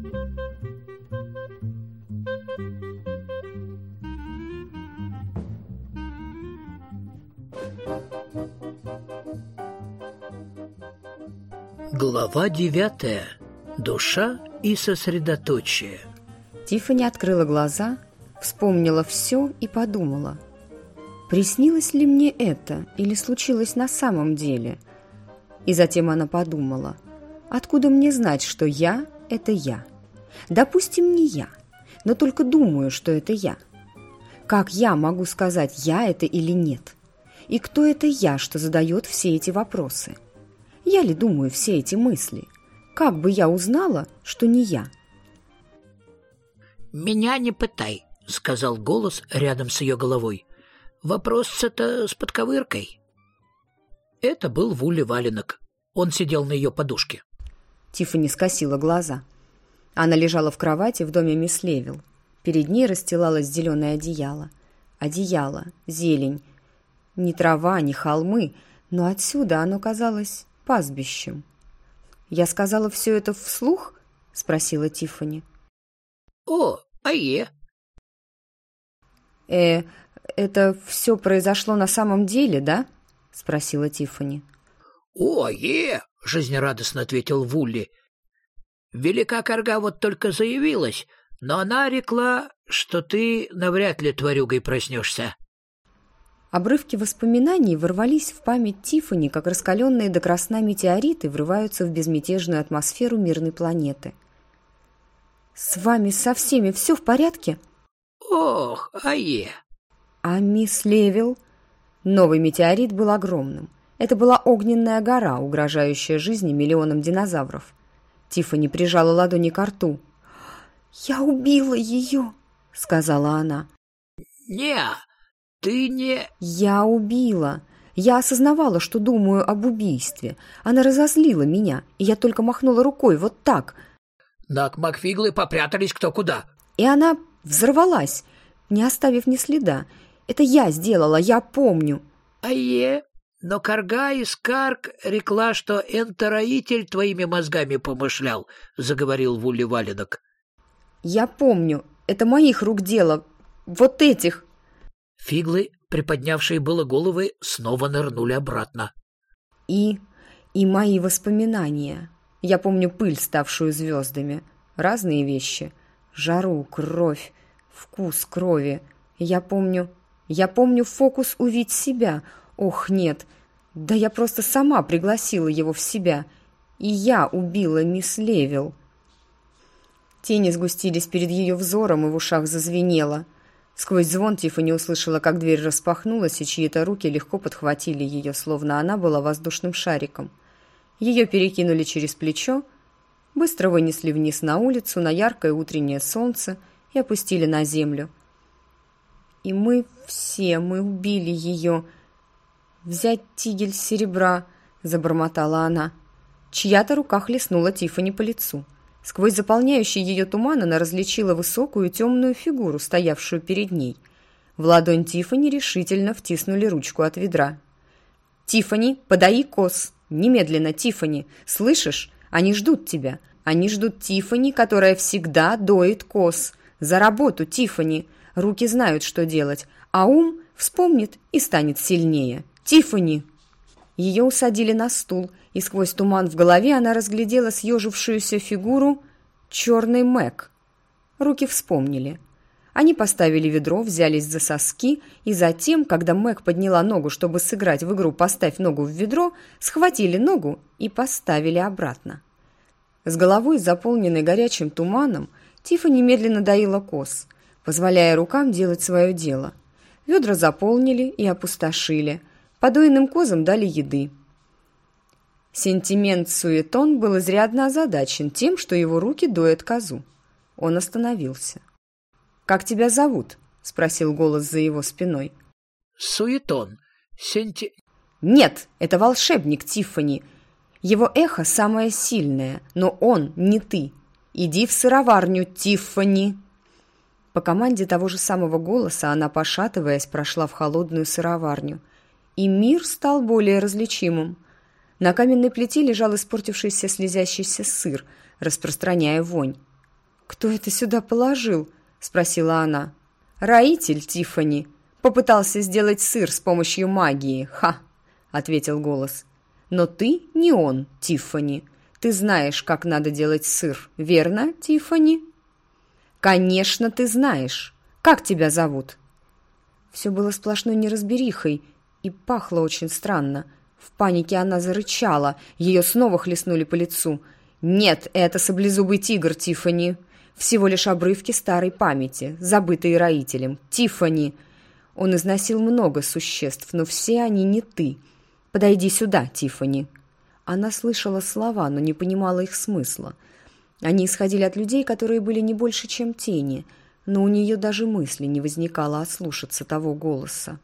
Глава 9. Душа и сосредоточие. Тиффани открыла глаза, вспомнила все и подумала: приснилось ли мне это или случилось на самом деле? И затем она подумала: откуда мне знать, что я – это я? Допустим, не я, но только думаю, что это я. Как я могу сказать, я это или нет? И кто это я, что задает все эти вопросы? Я ли думаю все эти мысли? Как бы я узнала, что не я? «Меня не пытай», — сказал голос рядом с ее головой. «Вопрос-то с подковыркой». Это был Вулли Валенок. Он сидел на ее подушке. Тиффани скосила глаза. Она лежала в кровати в доме мисс Левил. Перед ней расстилалось зеленое одеяло. Одеяло, зелень. Не трава, не холмы, но отсюда оно казалось пастбищем. «Я сказала все это вслух?» — спросила Тиффани. «О, ае!» Это все произошло на самом деле, да?» — спросила Тиффани. «О, ае!» — жизнерадостно ответил Вулли. «Велика карга вот только заявилась, но она рекла, что ты навряд ли тварюгой проснешься». Обрывки воспоминаний ворвались в память Тиффани, как раскаленные до красна метеориты врываются в безмятежную атмосферу мирной планеты. «С вами со всеми все в порядке?» «Ох, ае!» «А мисс Левил?» Новый метеорит был огромным. Это была огненная гора, угрожающая жизни миллионам динозавров. Тиффани прижала ладони к рту. «Я убила ее!» — сказала она. «Не, ты не...» «Я убила. Я осознавала, что думаю об убийстве. Она разозлила меня, и я только махнула рукой вот так». Макфиглы попрятались кто куда. И она взорвалась, не оставив ни следа. Это я сделала, я помню. «Ае, но карга и скарк рекла, что энтероитель твоими мозгами помышлял», — заговорил Вулли Валенок. «Я помню, это моих рук дело, вот этих». Фиглы, приподнявшие было головы, снова нырнули обратно. И мои воспоминания. Я помню пыль, ставшую звездами. Разные вещи. Жару, кровь, вкус крови. Я помню фокус «Увидь себя». Ох, нет. Да я просто сама пригласила его в себя. И я убила мисс Левил. Тени сгустились перед ее взором, и в ушах зазвенело. Сквозь звон Тиффани услышала, как дверь распахнулась, и чьи-то руки легко подхватили ее, словно она была воздушным шариком. Ее перекинули через плечо, быстро вынесли вниз на улицу, на яркое утреннее солнце и опустили на землю. И мы убили ее. «Взять тигель серебра», — забормотала она. Чья-то рука хлестнула Тиффани по лицу. Сквозь заполняющий ее туман она различила высокую темную фигуру, стоявшую перед ней. В ладонь Тиффани решительно втиснули ручку от ведра. «Тиффани, подай коз! Немедленно, Тиффани! Слышишь? Они ждут тебя! Они ждут Тиффани, которая всегда доит коз! За работу, Тиффани! Руки знают, что делать, а ум вспомнит и станет сильнее! Тиффани!» Ее усадили на стул, и сквозь туман в голове она разглядела съежившуюся фигуру черной Мэг. Руки вспомнили. Они поставили ведро, взялись за соски, и затем, когда Мэг подняла ногу, чтобы сыграть в игру «Поставь ногу в ведро», схватили ногу и поставили обратно. С головой, заполненной горячим туманом, Тиффани медленно доила коз, позволяя рукам делать свое дело. Ведра заполнили и опустошили. Подоенным козам дали еды. Сентимент-суетон был изрядно озадачен тем, что его руки доят козу. Он остановился. «Как тебя зовут?» — спросил голос за его спиной. «Суетон. «Нет, это волшебник, Тиффани. Его эхо самое сильное, но он не ты. Иди в сыроварню, Тиффани!» По команде того же самого голоса она, пошатываясь, прошла в холодную сыроварню. И мир стал более различимым. На каменной плите лежал испортившийся слезящийся сыр, распространяя вонь. «Кто это сюда положил?» — спросила она. «Роитель Тиффани. Попытался сделать сыр с помощью магии. Ха!» — ответил голос. «Но ты не он, Тиффани. Ты знаешь, как надо делать сыр, верно, Тиффани?» «Конечно, ты знаешь. Как тебя зовут?» Все было сплошной неразберихой и пахло очень странно. В панике она зарычала, ее снова хлестнули по лицу. «Нет, это саблезубый тигр, Тиффани. Всего лишь обрывки старой памяти, забытые роителем. Тиффани. Он износил много существ, но все они не ты. Подойди сюда, Тиффани». Она слышала слова, но не понимала их смысла. Они исходили от людей, которые были не больше, чем тени, но у нее даже мысли не возникало ослушаться того голоса.